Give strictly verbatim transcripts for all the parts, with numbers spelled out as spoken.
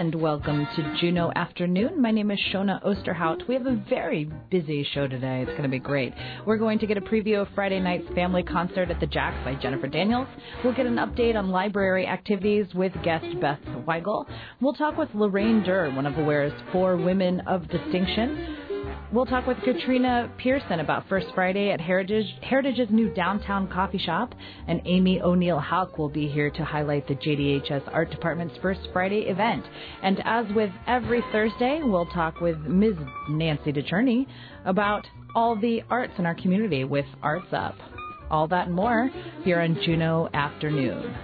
and welcome to Juneau Afternoon. My name is Shona Osterhout. We have a very busy show today. It's going to be great. We're going to get a preview of Friday night's family concert at the Jack by Jennifer Daniels. We'll get an update on library activities with guest Beth Weigel. We'll talk with Lorraine Durr, one of Aware's four women of distinction. We'll talk with Katrina Pearson about First Friday at Heritage, Heritage's new downtown coffee shop. And Amy O'Neill-Houck will be here to highlight the J D H S Art Department's First Friday event. And as with every Thursday, we'll talk with Miz Nancy DeCherney about all the arts in our community with Arts Up. All that and more here on Juneau Afternoon.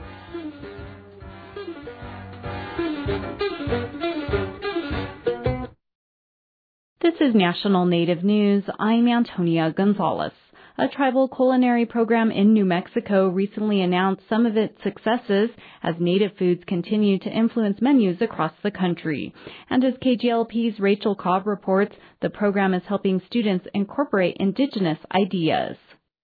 This is National Native News. I'm Antonia Gonzalez. A tribal culinary program in New Mexico recently announced some of its successes as native foods continue to influence menus across the country. And as K G L P's Rachel Cobb reports, the program is helping students incorporate indigenous ideas.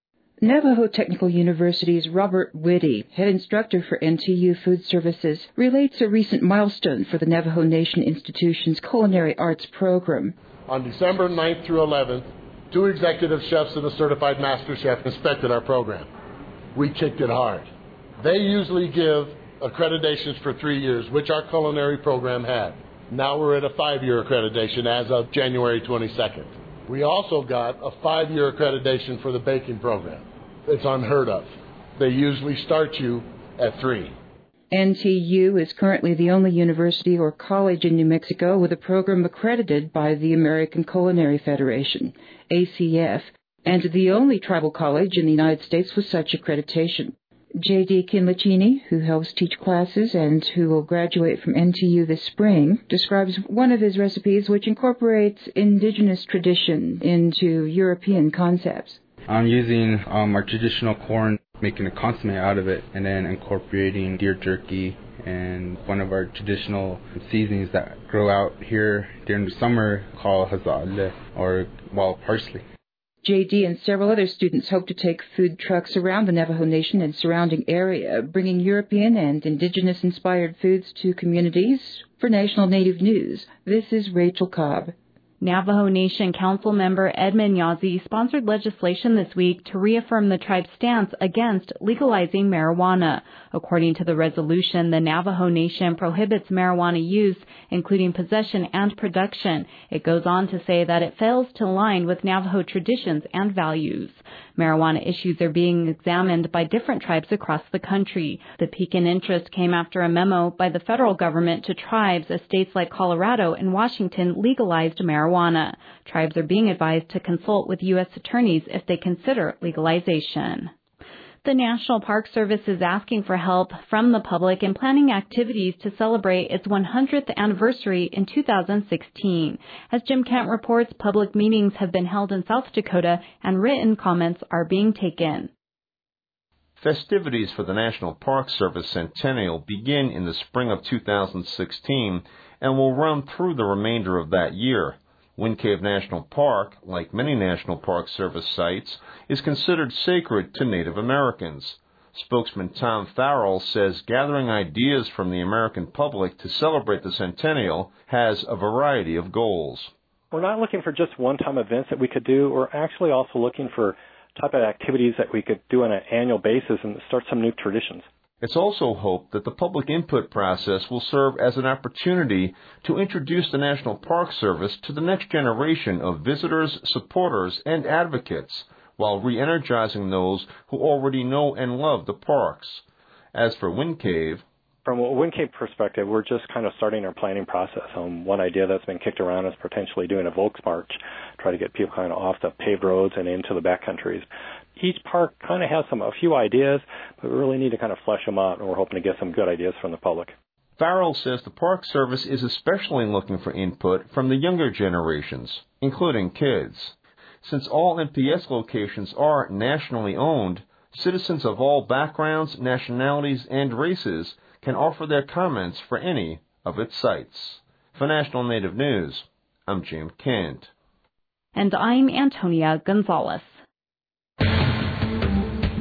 Navajo Technical University's Robert Whitty, head instructor for N T U Food Services, relates a recent milestone for the Navajo Nation Institution's Culinary Arts program. On December ninth through eleventh, two executive chefs and a certified master chef inspected our program. We kicked it hard. They usually give accreditations for three years, which our culinary program had. Now we're at a five-year accreditation as of January twenty-second. We also got a five-year accreditation for the baking program. It's unheard of. They usually start you at three. N T U is currently the only university or college in New Mexico with a program accredited by the American Culinary Federation, A C F, and the only tribal college in the United States with such accreditation. J D Kinlachini, who helps teach classes and who will graduate from N T U this spring, describes one of his recipes which incorporates indigenous tradition into European concepts. I'm using um, our traditional corn, making a consomme out of it, and then incorporating deer jerky and one of our traditional seasonings that grow out here during the summer called hazale, or wild parsley. J D and several other students hope to take food trucks around the Navajo Nation and surrounding area, bringing European and indigenous-inspired foods to communities. For National Native News, this is Rachel Cobb. Navajo Nation Council member Edmund Yazzie sponsored legislation this week to reaffirm the tribe's stance against legalizing marijuana. According to the resolution, the Navajo Nation prohibits marijuana use, including possession and production. It goes on to say that it fails to align with Navajo traditions and values. Marijuana issues are being examined by different tribes across the country. The peak in interest came after a memo by the federal government to tribes as states like Colorado and Washington legalized marijuana. Tribes are being advised to consult with U S attorneys if they consider legalization. The National Park Service is asking for help from the public in planning activities to celebrate its one hundredth anniversary in two thousand sixteen. As Jim Kent reports, public meetings have been held in South Dakota and written comments are being taken. Festivities for the National Park Service Centennial begin in the spring of two thousand sixteen and will run through the remainder of that year. Wind Cave National Park, like many National Park Service sites, is considered sacred to Native Americans. Spokesman Tom Farrell says gathering ideas from the American public to celebrate the centennial has a variety of goals. We're not looking for just one-time events that we could do. We're actually also looking for type of activities that we could do on an annual basis and start some new traditions. It's also hoped that the public input process will serve as an opportunity to introduce the National Park Service to the next generation of visitors, supporters, and advocates, while re-energizing those who already know and love the parks. As for Wind Cave, from a Wind Cave perspective, we're just kind of starting our planning process. Um, one idea that's been kicked around is potentially doing a Volks March, try to get people kind of off the paved roads and into the backcountries. Each park kind of has some a few ideas, but we really need to kind of flesh them out, and we're hoping to get some good ideas from the public. Farrell says the Park Service is especially looking for input from the younger generations, including kids. Since all N P S locations are nationally owned, citizens of all backgrounds, nationalities, and races can offer their comments for any of its sites. For National Native News, I'm Jim Kent. And I'm Antonia Gonzalez.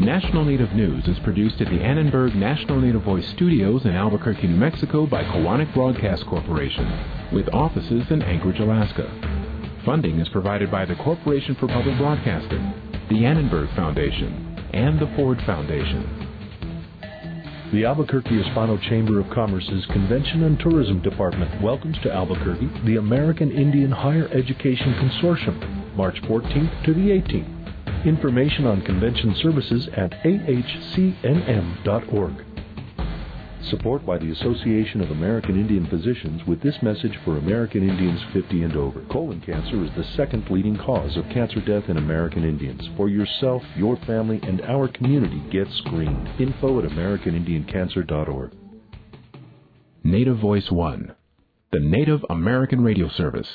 National Native News is produced at the Annenberg National Native Voice Studios in Albuquerque, New Mexico by Koahnic Broadcast Corporation, with offices in Anchorage, Alaska. Funding is provided by the Corporation for Public Broadcasting, the Annenberg Foundation, and the Ford Foundation. The Albuquerque Hispano Chamber of Commerce's Convention and Tourism Department welcomes to Albuquerque the American Indian Higher Education Consortium, March fourteenth to the eighteenth. Information on convention services at a h c n m dot org. Support by the Association of American Indian Physicians with this message for American Indians fifty and over. Colon cancer is the second leading cause of cancer death in American Indians. For yourself, your family, and our community, get screened. Info at american indian cancer dot org. Native Voice One, the Native American Radio Service.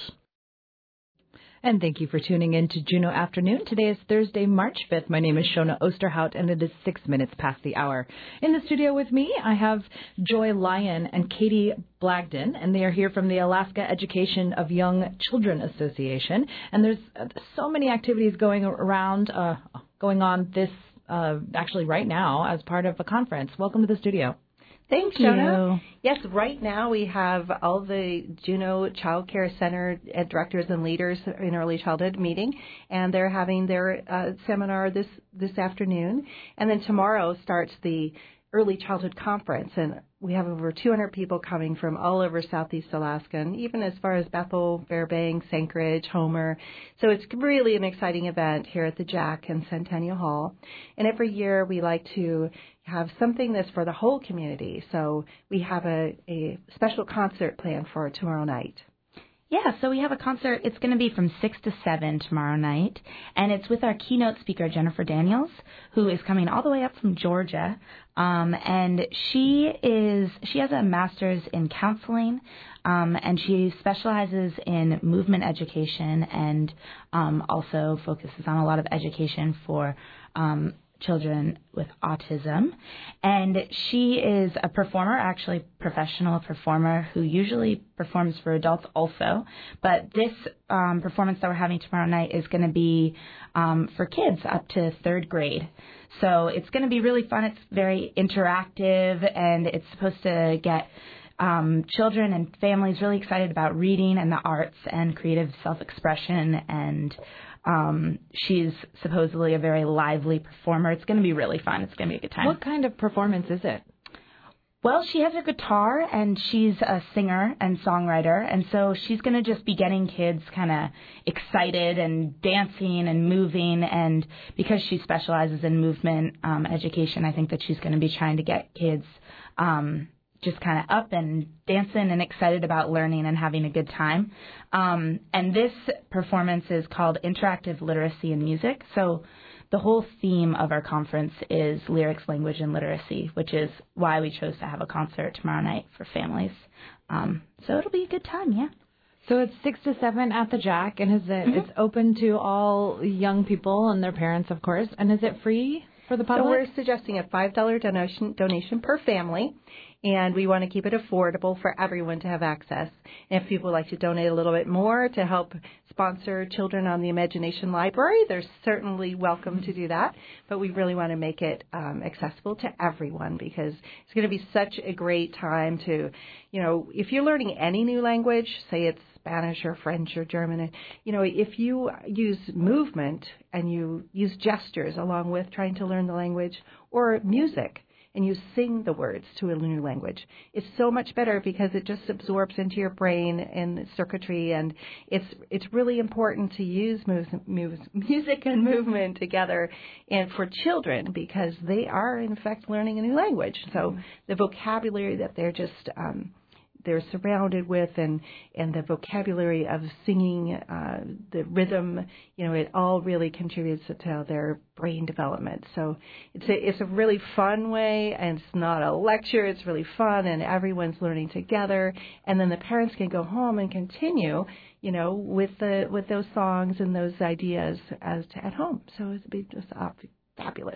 And thank you for tuning in to Juneau Afternoon. Today is Thursday, March fifth. My name is Shona Osterhout, and it is six minutes past the hour. In the studio with me, I have Joy Lyon and Katie Blagden, and they are here from the Alaska Education of Young Children Association. And there's uh, so many activities going around, uh, going on this, uh, actually right now as part of a conference. Welcome to the studio. Thanks, Shona. Yes, right now we have all the Juneau Child Care Center directors and leaders in early childhood meeting, and they're having their uh, seminar this, this afternoon. And then tomorrow starts the Early Childhood Conference, and we have over two hundred people coming from all over Southeast Alaska, and even as far as Bethel, Fairbanks, Anchorage, Homer. So it's really an exciting event here at the Jack in Centennial Hall. And every year we like to have something that's for the whole community. So we have a, a special concert planned for tomorrow night. Yeah, so we have a concert. It's going to be from six to seven tomorrow night, and it's with our keynote speaker, Jennifer Daniels, who is coming all the way up from Georgia. Um, and she is she has a master's in counseling, um, and she specializes in movement education and um, also focuses on a lot of education for um children with autism. And she is a performer, actually professional performer, who usually performs for adults also. But this um, performance that we're having tomorrow night is going to be um, for kids up to third grade. So it's going to be really fun. It's very interactive, and it's supposed to get um, children and families really excited about reading and the arts and creative self-expression. And Um, she's supposedly a very lively performer. It's going to be really fun. It's going to be a good time. What kind of performance is it? Well, she has her guitar, and she's a singer and songwriter, and so she's going to just be getting kids kind of excited and dancing and moving, and because she specializes in movement um, education, I think that she's going to be trying to get kids um just kind of up and dancing and excited about learning and having a good time. Um, and this performance is called Interactive Literacy in Music. So the whole theme of our conference is lyrics, language, and literacy, which is why we chose to have a concert tomorrow night for families. Um, so it'll be a good time, yeah. So it's six to seven at the Jack, and is it mm-hmm. it's open to all young people and their parents, of course. And is it free for the public? So we're suggesting a five dollars donation donation per family, and we want to keep it affordable for everyone to have access. And if people would like to donate a little bit more to help sponsor Children on the Imagination Library, they're certainly welcome to do that. But we really want to make it um, accessible to everyone, because it's going to be such a great time to, you know, if you're learning any new language, say it's Spanish or French or German, you know, if you use movement and you use gestures along with trying to learn the language, or music, and you sing the words to a new language, it's so much better because it just absorbs into your brain and circuitry, and it's it's really important to use mu- music and movement together, and for children, because they are in fact learning a new language. So mm-hmm. the vocabulary that they're just um, they're surrounded with, and, and the vocabulary of singing, uh, the rhythm, you know, it all really contributes to their brain development. So it's a, it's a really fun way, and it's not a lecture. It's really fun, and everyone's learning together. And then the parents can go home and continue, you know, with the with those songs and those ideas as to, at home. So it'd be just uh, fabulous.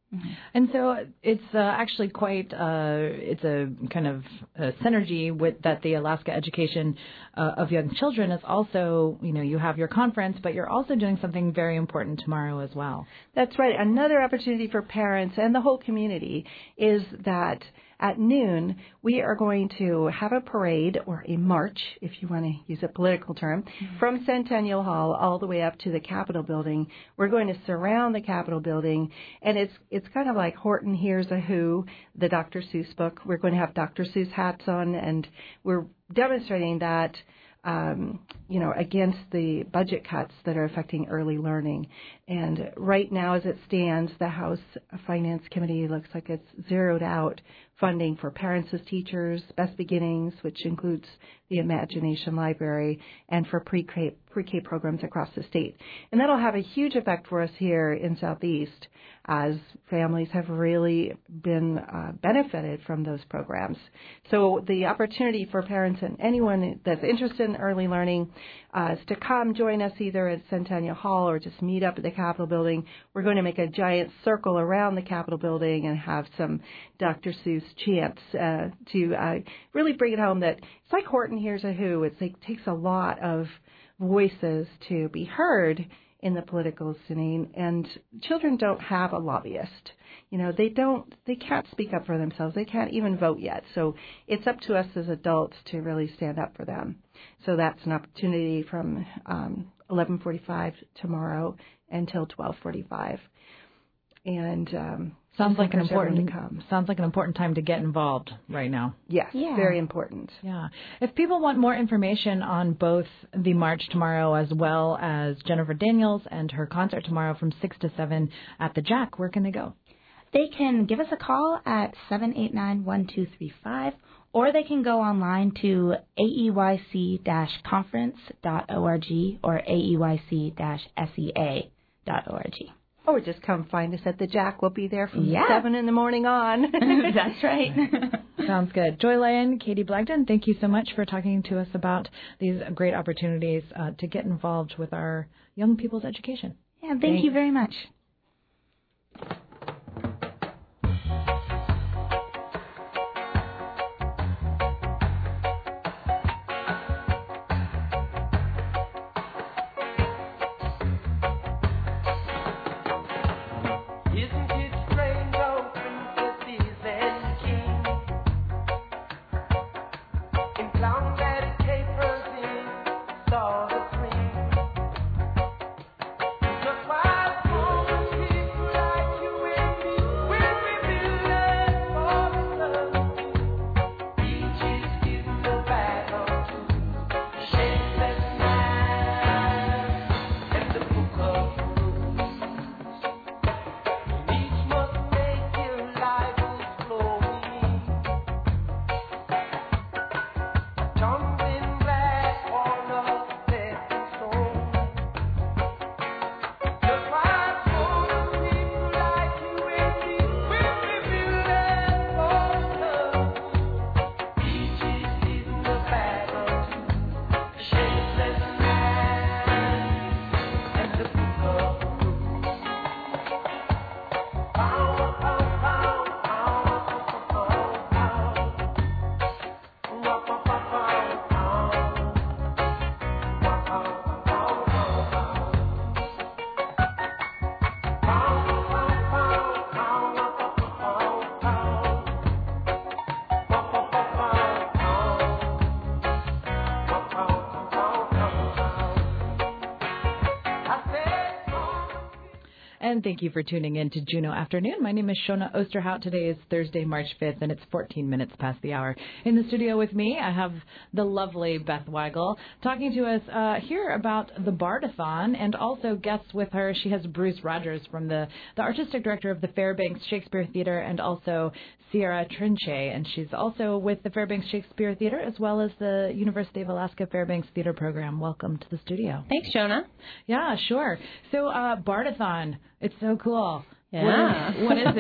Mm-hmm. And so it's uh, actually quite, uh, it's a kind of a synergy with that the Alaska Education uh, of Young Children is also, you know, you have your conference, but you're also doing something very important tomorrow as well. That's right. Another opportunity for parents and the whole community is that at noon, we are going to have a parade or a march, if you want to use a political term, mm-hmm. from Centennial Hall all the way up to the Capitol building. We're going to surround the Capitol building, and it's it's kind of like Horton Hears a Who, the Doctor Seuss book. We're going to have Doctor Seuss hats on, and we're demonstrating that Um, you know, against the budget cuts that are affecting early learning. And right now, as it stands, the House Finance Committee looks like it's zeroed out funding for Parents as Teachers, Best Beginnings, which includes the Imagination Library, and for pre-K, pre-K programs across the state. And that'll have a huge effect for us here in Southeast, as families have really been uh, benefited from those programs. So the opportunity for parents and anyone that's interested in early learning uh, is to come join us either at Centennial Hall or just meet up at the Capitol building. We're going to make a giant circle around the Capitol building and have some Doctor Seuss chants uh, to uh, really bring it home that it's like Horton Hears a Who. It's like, it takes a lot of voices to be heard in the political scene, and children don't have a lobbyist. You know, they don't, they can't speak up for themselves. They can't even vote yet. So it's up to us as adults to really stand up for them. So that's an opportunity from um, eleven forty-five tomorrow until twelve forty-five. And um, sounds like an important to come. sounds like an important time to get involved right now. Yes, yeah. Very important. Yeah. If people want more information on both the march tomorrow as well as Jennifer Daniels and her concert tomorrow from six to seven at the Jack, where can they go? They can give us a call at seven eight nine, one two three five, or they can go online to A E Y C dash conference dot org or A E Y C dash S E A dot org. Or just come find us at the Jack. We'll be there from yeah. seven in the morning on. That's right. Sounds good. Joy Lyon, Katie Blagden, thank you so much for talking to us about these great opportunities uh, to get involved with our young people's education. Yeah, thank Thanks. you very much. And thank you for tuning in to Juneau Afternoon. My name is Shona Osterhout. Today is Thursday, March fifth, and it's fourteen minutes past the hour. In the studio with me, I have the lovely Beth Weigel talking to us uh, here about the Bardathon, and also guests with her. She has Bruce Rogers from the, the artistic director of the Fairbanks Shakespeare Theater, and also Sierra Trinche, and she's also with the Fairbanks Shakespeare Theater as well as the University of Alaska Fairbanks Theater Program. Welcome to the studio. Thanks, Shona. Yeah, sure. So uh, Bardathon, it's so cool. Yeah. What is, what is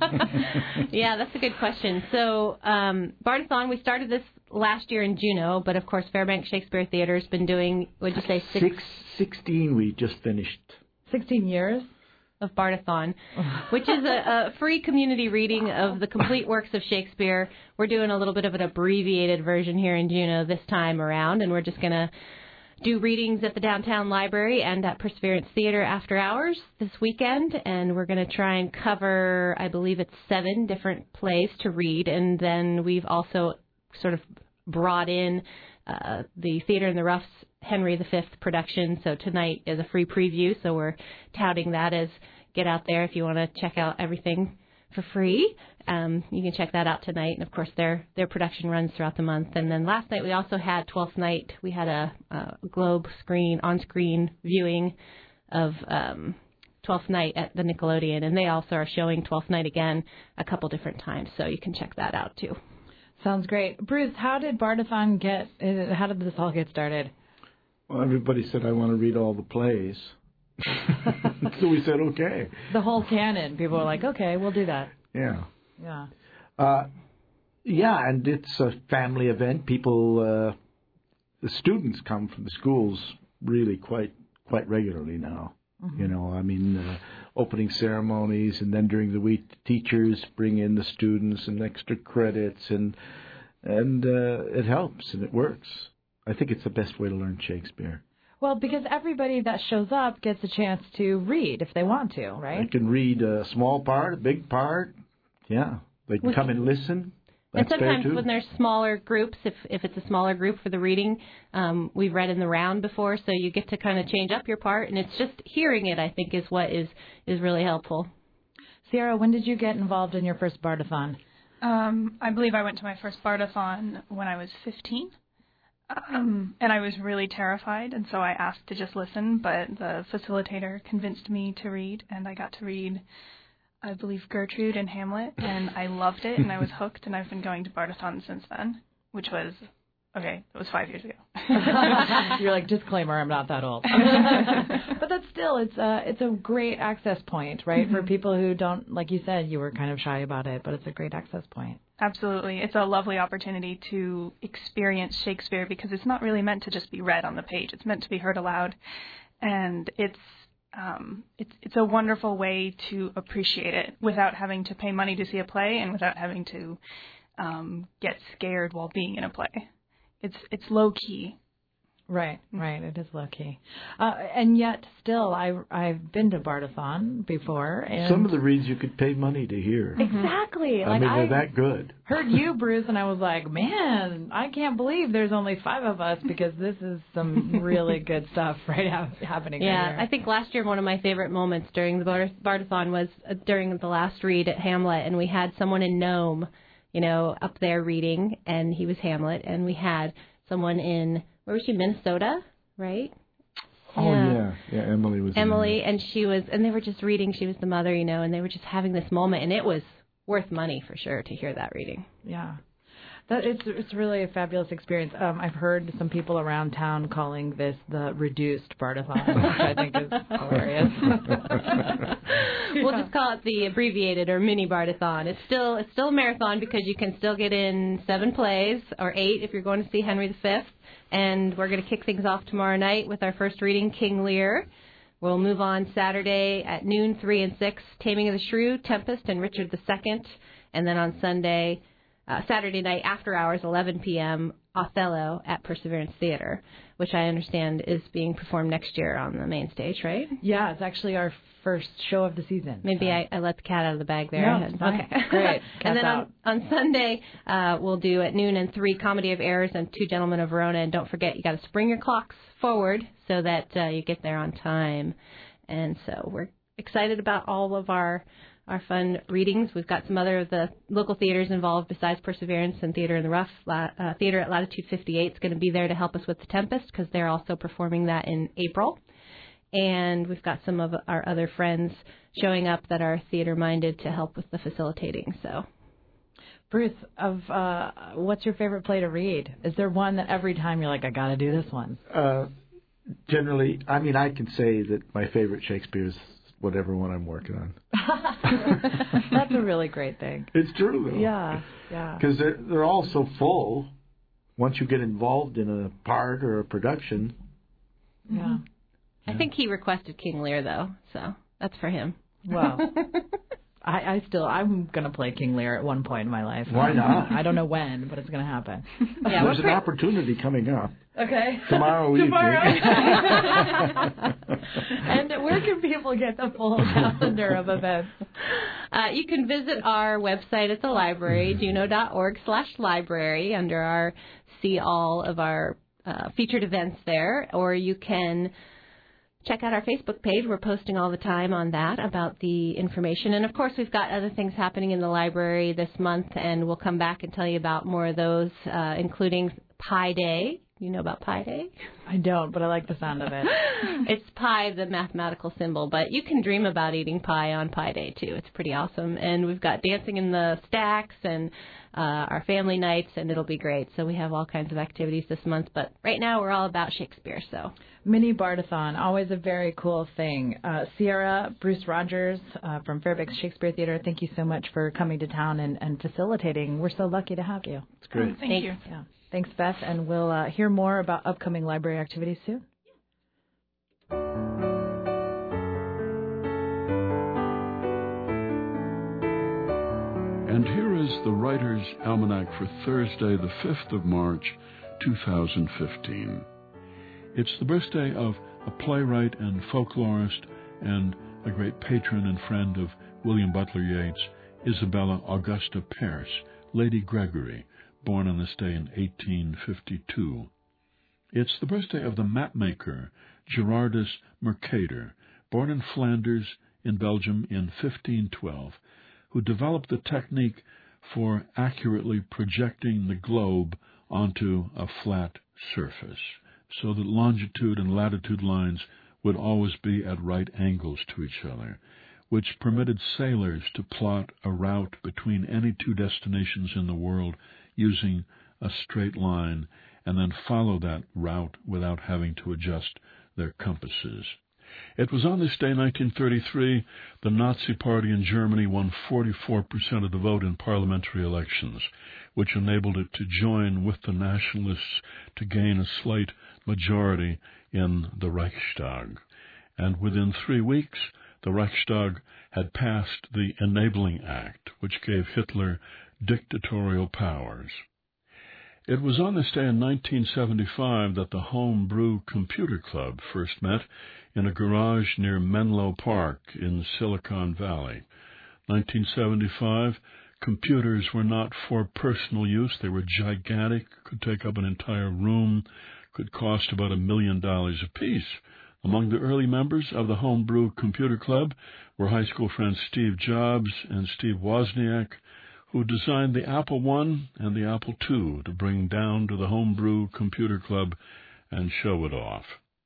it? Yeah, that's a good question. So um, Bardathon, we started this last year in Juneau, but of course Fairbanks Shakespeare Theater has been doing, would you say, six? six? sixteen we just finished. sixteen years? of Bardathon, which is a, a free community reading of the complete works of Shakespeare. We're doing a little bit of an abbreviated version here in Juneau this time around, and we're just going to do readings at the downtown library and at Perseverance Theater after hours this weekend, and we're going to try and cover, I believe it's seven different plays to read, and then we've also sort of brought in uh, the Theater in the Rough's Henry the Fifth production, so tonight is a free preview, so we're touting that as get out there if you want to check out everything for free. Um, you can check that out tonight, and of course their their production runs throughout the month. And then last night we also had Twelfth Night. We had a, a globe screen, on-screen viewing of um, Twelfth Night at the Nickelodeon, and they also are showing Twelfth Night again a couple different times, so you can check that out too. Sounds great. Bruce, how did Bardathon get, how did this all get started? Well, everybody said, I want to read all the plays. So we said, okay. The whole canon. People were like, okay, we'll do that. Yeah. Yeah. Uh, yeah, and it's a family event. People, uh, the students come from the schools really quite quite regularly now. Mm-hmm. You know, I mean, uh, opening ceremonies, and then during the week, the teachers bring in the students and extra credits, and and uh, it helps and it works. I think it's the best way to learn Shakespeare. Well, because everybody that shows up gets a chance to read if they want to, right? They can read a small part, a big part. Yeah, they can come and listen. That's and sometimes fair too. When there's smaller groups, if if it's a smaller group for the reading, um, we've read in the round before, so you get to kind of change up your part, and it's just hearing it, I think, is what is, is really helpful. Sierra, when did you get involved in your first Bardathon? Um, I believe I went to my first Bardathon when I was fifteen. Um, and I was really terrified, and so I asked to just listen, but the facilitator convinced me to read, and I got to read, I believe, Gertrude and Hamlet, and I loved it, and I was hooked, and I've been going to Bardathon since then, which was, okay, it was five years ago. You're like, disclaimer, I'm not that old. But that's still, it's a, it's a great access point, right, mm-hmm. for people who don't, like you said, you were kind of shy about it, but it's a great access point. Absolutely. It's a lovely opportunity to experience Shakespeare because it's not really meant to just be read on the page. It's meant to be heard aloud. And it's um, it's it's a wonderful way to appreciate it without having to pay money to see a play and without having to um, get scared while being in a play. It's it's low key. Right, right. It is low-key. Uh, and yet, still, I, I've been to Bardathon before. And some of the reads you could pay money to hear. Exactly. I like mean, they're I that good. Heard you, Bruce, and I was like, man, I can't believe there's only five of us because this is some really good stuff right ha- happening Yeah, right here. I think last year one of my favorite moments during the Bard- Bardathon was uh, during the last read at Hamlet, and we had someone in Nome, you know, up there reading, and he was Hamlet, and we had someone in, where was she, Minnesota? Right? Oh, yeah. yeah. Yeah, Emily was Emily, and she was, and they were just reading. She was the mother, you know, and they were just having this moment, and it was worth money for sure to hear that reading. Yeah. That it's it's really a fabulous experience. Um, I've heard some people around town calling this the reduced Bardathon, which I think is hilarious. We'll just call it the abbreviated or mini Bardathon. It's still it's still a marathon because you can still get in seven plays or eight if you're going to see Henry the Fifth. And we're going to kick things off tomorrow night with our first reading, King Lear. We'll move on Saturday at noon, three and six, Taming of the Shrew, Tempest, and Richard the Second. And then on Sunday, uh, Saturday night after hours, eleven p.m., Othello at Perseverance Theater, which I understand is being performed next year on the main stage, right? Yeah, it's actually our first show of the season. Maybe so. I, I let the cat out of the bag there. No, it's fine. Okay, great. And then on, on Sunday, uh, we'll do at noon and three, Comedy of Errors and Two Gentlemen of Verona. And don't forget, you got to spring your clocks forward so that uh, you get there on time. And so we're excited about all of our our fun readings. We've got some other of the local theaters involved besides Perseverance and Theater in the Rough. Uh, Theater at Latitude fifty-eight is going to be there to help us with The Tempest because they're also performing that in April. And we've got some of our other friends showing up that are theater-minded to help with the facilitating. So, Bruce, of uh, what's your favorite play to read? Is there one that every time you're like, I got to do this one? Uh, generally, I mean, I can say that my favorite Shakespeare is whatever one I'm working on. That's a really great thing. It's true, though. Yeah, yeah. Because they're, they're all so full. Once you get involved in a part or a production. Yeah. I think he requested King Lear, though, so that's for him. Well, I, I still, I'm going to play King Lear at one point in my life. Why not? I don't know when, but it's going to happen. Yeah, There's an pretty... opportunity coming up. Okay. Tomorrow evening. Tomorrow. And where can people get the full calendar of events? Uh, you can visit our website at the library, juneau.org slash library, under our see all of our uh, featured events there, or you can check out our Facebook page. We're posting all the time on that about the information. And, of course, we've got other things happening in the library this month, and we'll come back and tell you about more of those, uh, including Pi Day. You know about Pi Day? I don't, but I like the sound of it. It's pi, the mathematical symbol, but you can dream about eating pie on Pi Day, too. It's pretty awesome. And we've got dancing in the stacks and uh, our family nights, and it'll be great. So we have all kinds of activities this month, but right now we're all about Shakespeare. So Mini Bardathon, always a very cool thing. Uh, Sierra, Bruce Rogers uh, from Fairbanks Shakespeare Theater, thank you so much for coming to town and, and facilitating. We're so lucky to have you. It's great. Oh, thank Thanks. you. Yeah. Thanks, Beth, and we'll uh, hear more about upcoming library activities soon. And here is the Writer's Almanac for Thursday, the fifth of March, two thousand fifteen. It's the birthday of a playwright and folklorist and a great patron and friend of William Butler Yeats, Isabella Augusta Pearce, Lady Gregory, born on this day in eighteen fifty-two. It's the birthday of the mapmaker Gerardus Mercator, born in Flanders in Belgium in fifteen twelve, who developed the technique for accurately projecting the globe onto a flat surface, so that longitude and latitude lines would always be at right angles to each other, which permitted sailors to plot a route between any two destinations in the world using a straight line, and then follow that route without having to adjust their compasses. It was on this day, nineteen thirty-three, the Nazi Party in Germany won forty-four percent of the vote in parliamentary elections, which enabled it to join with the Nationalists to gain a slight majority in the Reichstag. And within three weeks, the Reichstag had passed the Enabling Act, which gave Hitler dictatorial powers. It was on this day in nineteen seventy-five that the Home Brew Computer Club first met in a garage near Menlo Park in Silicon Valley. nineteen seventy-five, computers were not for personal use. They were gigantic, could take up an entire room, could cost about a million dollars apiece. Among the early members of the Home Brew Computer Club were high school friends Steve Jobs and Steve Wozniak, who designed the Apple one and the Apple two to bring down to the Home Brew Computer Club and show it off.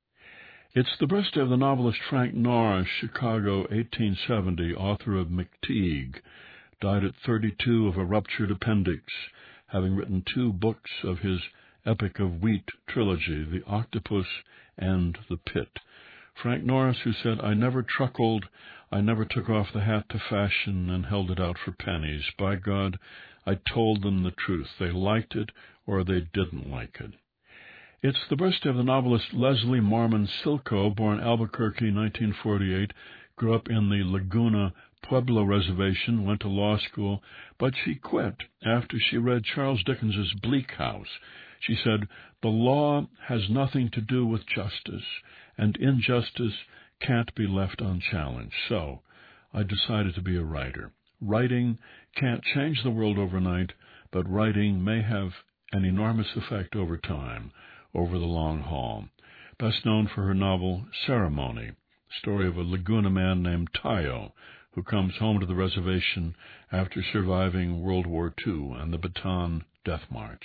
It's the birthday of the novelist Frank Norris, Chicago, eighteen seventy, author of McTeague, died at thirty-two of a ruptured appendix, having written two books of his Epic of Wheat trilogy, The Octopus and The Pit. Frank Norris, who said, "I never truckled, I never took off the hat to fashion and held it out for pennies. By God, I told them the truth. They liked it or they didn't like it." It's the birthday of the novelist Leslie Marmon Silko, born Albuquerque, nineteen forty-eight, grew up in the Laguna Pueblo Reservation, went to law school, but she quit after she read Charles Dickens's Bleak House. She said, "The law has nothing to do with justice, and injustice can't be left unchallenged. So I decided to be a writer. Writing can't change the world overnight, but writing may have an enormous effect over time, over the long haul." Best known for her novel Ceremony, story of a Laguna man named Tayo, who comes home to the reservation after surviving World War Two and the Bataan Death March.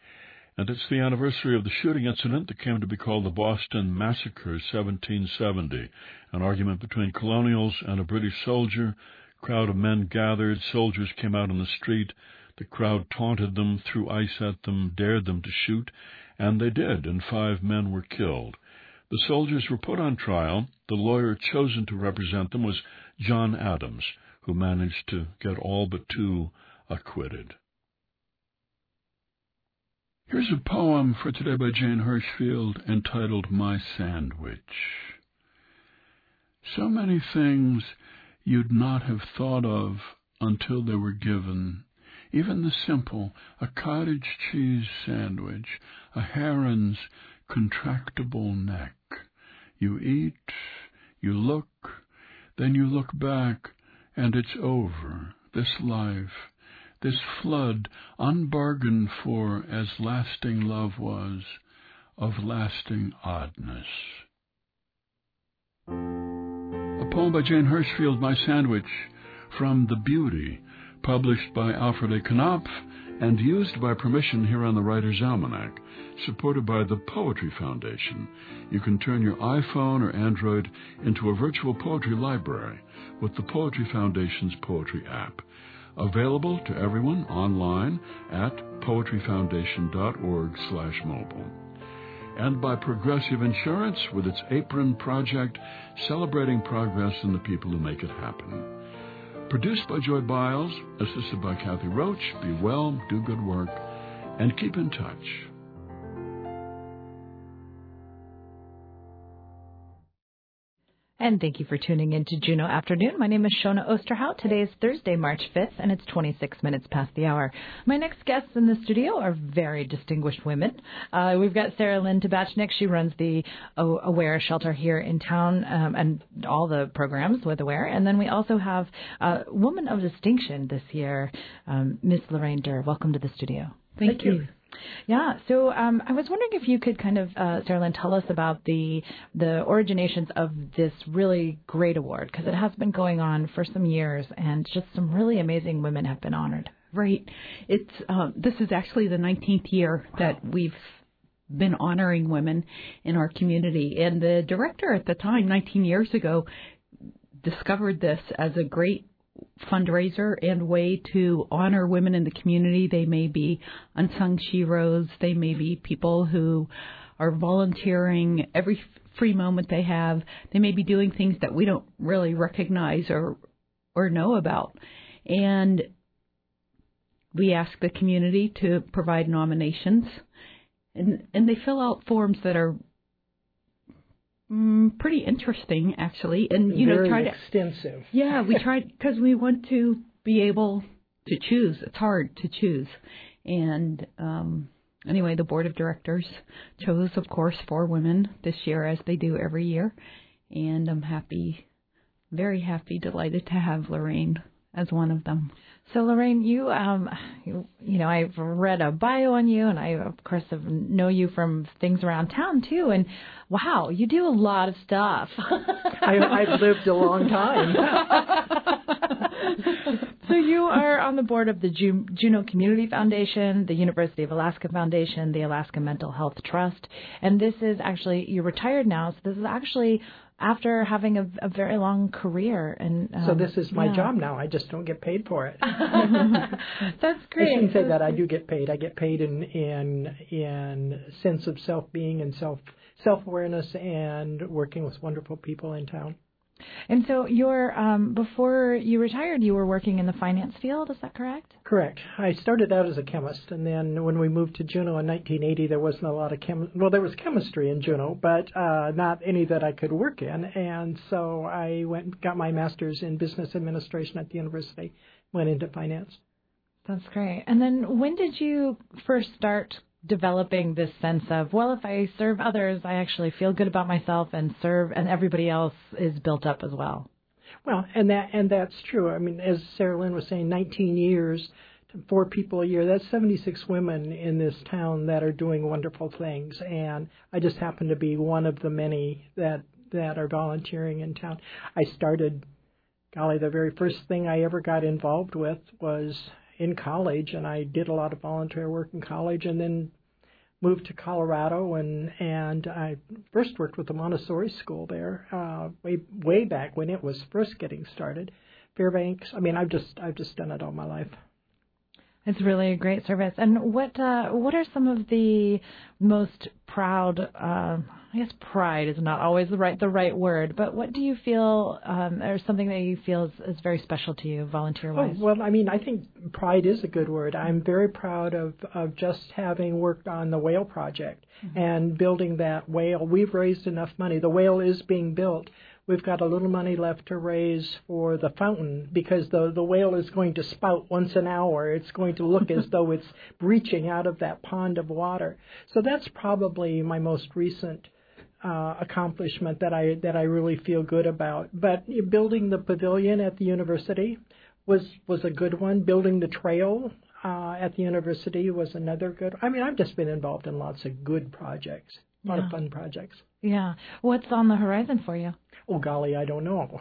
And it's the anniversary of the shooting incident that came to be called the Boston Massacre, seventeen seventy, an argument between colonials and a British soldier. A crowd of men gathered, soldiers came out on the street, the crowd taunted them, threw ice at them, dared them to shoot, and they did, and five men were killed. The soldiers were put on trial. The lawyer chosen to represent them was John Adams, who managed to get all but two acquitted. Here's a poem for today by Jane Hirschfield entitled My Sandwich. So many things you'd not have thought of until they were given. Even the simple, a cottage cheese sandwich, a heron's contractible neck. You eat, you look, then you look back, and it's over, this life, this flood unbargained for as lasting love was, of lasting oddness. A poem by Jane Hirschfield, My Sandwich, from The Beauty, published by Alfred A. Knopf and used by permission here on the Writer's Almanac, supported by the Poetry Foundation. You can turn your iPhone or Android into a virtual poetry library with the Poetry Foundation's Poetry app, available to everyone online at poetryfoundation.org slash mobile. And by Progressive Insurance with its Apron Project, celebrating progress and the people who make it happen. Produced by Joy Biles, assisted by Kathy Roach. Be well, do good work, and keep in touch. And thank you for tuning in to Juneau Afternoon. My name is Shona Osterhout. Today is Thursday, March fifth, and it's twenty-six minutes past the hour. My next guests in the studio are very distinguished women. Uh, we've got Sarah Lynn Tabachnik. She runs the Aware shelter here in town um, and all the programs with Aware. And then we also have a woman of distinction this year, um, Miss Lorraine Durr. Welcome to the studio. Thank, Thank you. you. Yeah, so um, I was wondering if you could kind of, uh, Sarah Lynn, tell us about the the originations of this really great award, because it has been going on for some years, and just some really amazing women have been honored. Right. It's uh, this is actually the nineteenth year that we've been honoring women in our community, and the director at the time, nineteen years ago, discovered this as a great fundraiser and way to honor women in the community. They may be unsung heroes. They may be people who are volunteering every free moment they have. They may be doing things that we don't really recognize or or know about. And we ask the community to provide nominations, and and they fill out forms that are Mm, pretty interesting, actually, and you Very know, try to extensive. Yeah, we tried because we want to be able to choose. It's hard to choose, and um, anyway, the board of directors chose, of course, four women this year, as they do every year, and I'm happy, very happy, delighted to have Lorraine as one of them. So, Lorraine, you, um, you, you know, I've read a bio on you, and I, of course, have know you from things around town, too. And, wow, you do a lot of stuff. I, I've lived a long time. So you are on the board of the Ju- Juneau Community Foundation, the University of Alaska Foundation, the Alaska Mental Health Trust. And this is actually, you're retired now, so this is actually after having a, a very long career. And um, so this is my yeah. job now. I just don't get paid for it. That's great. I shouldn't say that. I do get paid. I get paid in in in sense of self-being and self self-awareness and working with wonderful people in town. And so you're, um, before you retired, you were working in the finance field, is that correct? Correct. I started out as a chemist, and then when we moved to Juneau in nineteen eighty, there wasn't a lot of chem. Well, there was chemistry in Juneau, but uh, not any that I could work in. And so I went and got my master's in business administration at the university, went into finance. That's great. And then when did you first start developing this sense of, well, if I serve others, I actually feel good about myself, and serve, and everybody else is built up as well? Well, and that and that's true. I mean, as Sarah Lynn was saying, nineteen years, four people a year, that's seventy-six women in this town that are doing wonderful things. And I just happen to be one of the many that, that are volunteering in town. I started, golly, the very first thing I ever got involved with was in college, and I did a lot of volunteer work in college, and then moved to Colorado, and and I first worked with the Montessori school there, uh, way way back when it was first getting started. Fairbanks. I mean, I've just I've just done it all my life. It's really a great service. And what uh, what are some of the most proud? Uh, I guess pride is not always the right the right word, but what do you feel, um, or something that you feel is, is very special to you, volunteer-wise? Oh, well, I mean, I think pride is a good word. I'm very proud of, of just having worked on the whale project mm-hmm. and building that whale. We've raised enough money. The whale is being built. we've got a little money left to raise for the fountain because the, the whale is going to spout once an hour. It's going to look as though it's breaching out of that pond of water. So that's probably my most recent uh, accomplishment that I that I really feel good about. But building the pavilion at the university was, was a good one. Building the trail uh, at the university was another good. I mean, I've just been involved in lots of good projects, a lot Yeah. of fun projects. Yeah. What's on the horizon for you? Oh, golly, I don't know.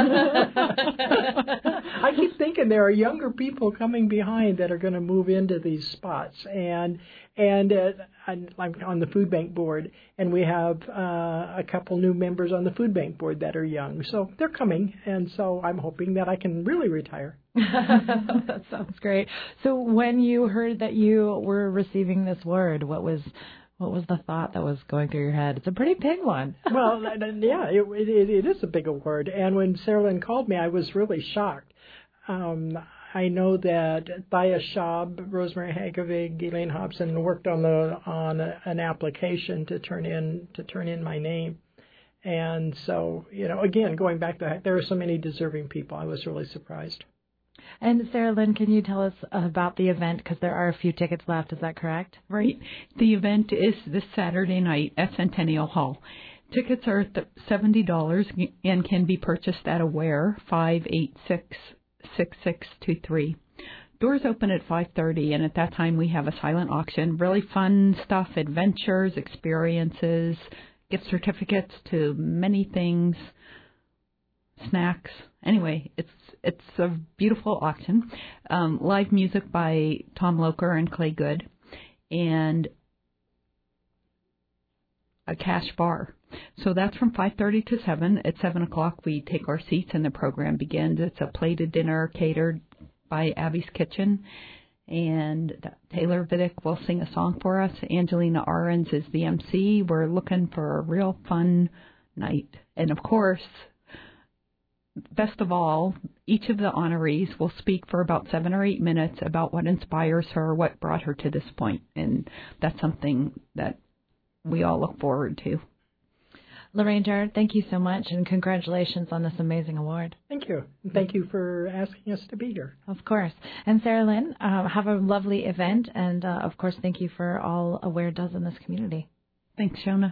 I keep thinking there are younger people coming behind that are going to move into these spots. And and uh, I'm on the food bank board, and we have uh, a couple new members on the food bank board that are young. So they're coming, and so I'm hoping that I can really retire. That sounds great. So when you heard that you were receiving this award, what was what was the thought that was going through your head? It's a pretty big one. Well, yeah, it, it, it is a big award. And when Sarah Lynn called me, I was really shocked. Um, I know that Thea Schaub, Rosemary Hagevig, Elaine Hobson worked on the on a, an application to turn in to turn in my name. And so, you know, again, going back to that, there are so many deserving people. I was really surprised. And Sarah Lynn, can you tell us about the event? Because there are a few tickets left. Is that correct? Right. The event is this Saturday night at Centennial Hall. Tickets are seventy dollars and can be purchased at Aware, five eight six, six six two three. Doors open at five thirty, and at that time we have a silent auction. Really fun stuff, adventures, experiences, gift certificates to many things, snacks. Anyway, it's it's a beautiful auction. Um, live music by Tom Loker and Clay Good, and a cash bar. So that's from five thirty to seven. At seven o'clock, we take our seats and the program begins. It's a plated dinner catered by Abby's Kitchen, and Taylor Vidic will sing a song for us. Angelina Ahrens is the M C. We're looking for a real fun night. And of course, best of all, each of the honorees will speak for about seven or eight minutes about what inspires her, what brought her to this point. And that's something that we all look forward to. Lorraine Jarrett, thank you so much, and congratulations on this amazing award. Thank you. Thank you for asking us to be here. Of course. And Sarah Lynn, uh, have a lovely event, and uh, of course, thank you for all Aware does in this community. Thanks, Shona.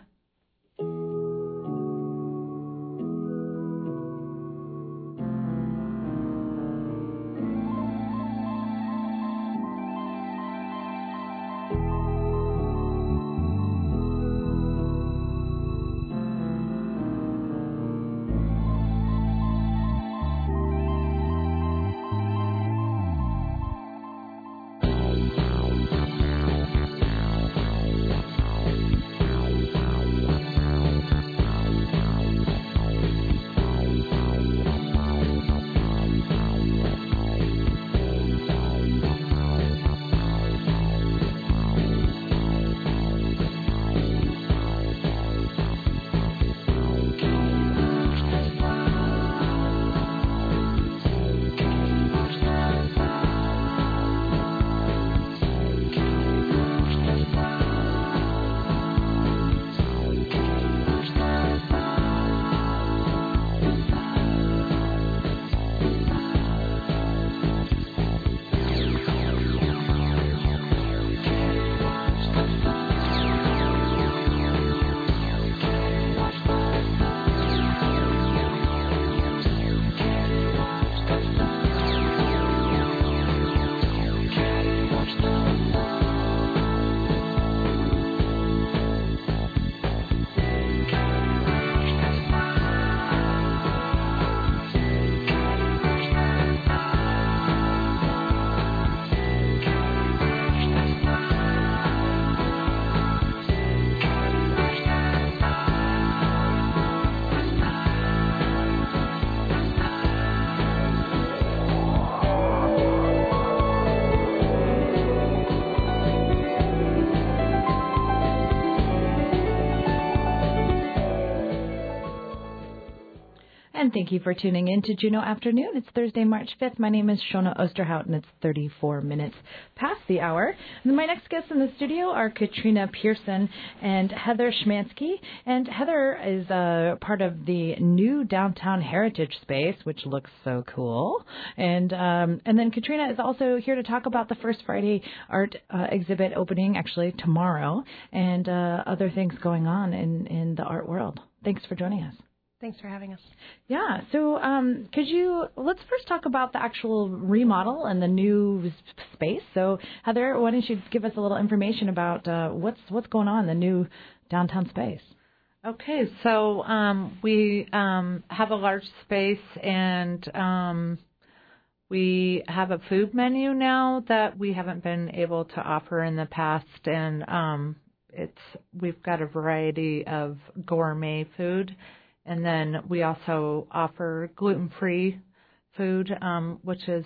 And thank you for tuning in to Juneau Afternoon. It's Thursday, March fifth. My name is Shona Osterhout, and it's thirty-four minutes past the hour. And my next guests in the studio are Katrina Pearson and Heather Schmansky. And Heather is uh, part of the new Downtown Heritage Space, which looks so cool. And um, and then Katrina is also here to talk about the First Friday art uh, exhibit opening, actually tomorrow, and uh, other things going on in, in the art world. Thanks for joining us. Thanks for having us. Yeah. So um, could you, let's first talk about the actual remodel and the new space. So Heather, why don't you give us a little information about uh, what's what's going on in the new downtown space? Okay. So um, we um, have a large space, and um, we have a food menu now that we haven't been able to offer in the past, and um, it's we've got a variety of gourmet food. And then we also offer gluten-free food, um, which has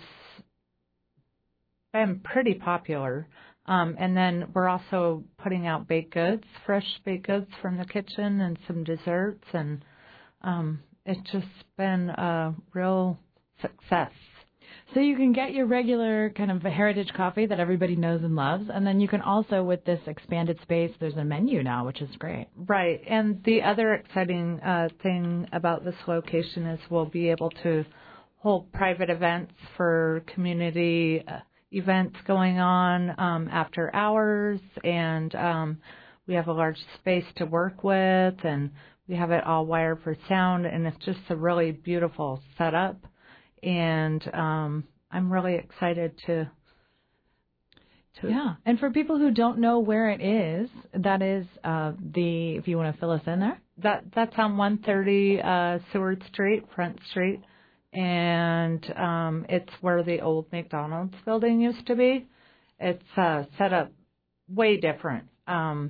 been pretty popular. Um, and then we're also putting out baked goods, fresh baked goods from the kitchen, and some desserts. And um, it's just been a real success. So you can get your regular kind of a heritage coffee that everybody knows and loves, and then you can also, with this expanded space, there's a menu now, which is great. Right, and the other exciting uh, thing about this location is we'll be able to hold private events for community uh, events going on um, after hours, and um, we have a large space to work with, and we have it all wired for sound, and it's just a really beautiful setup. And um, I'm really excited to, to. Yeah. And for people who don't know where it is, that is uh, the, if you want to fill us in there. That That's on one thirty uh, Seward Street, Front Street. And um, it's where the old McDonald's building used to be. It's uh, set up way different. Um,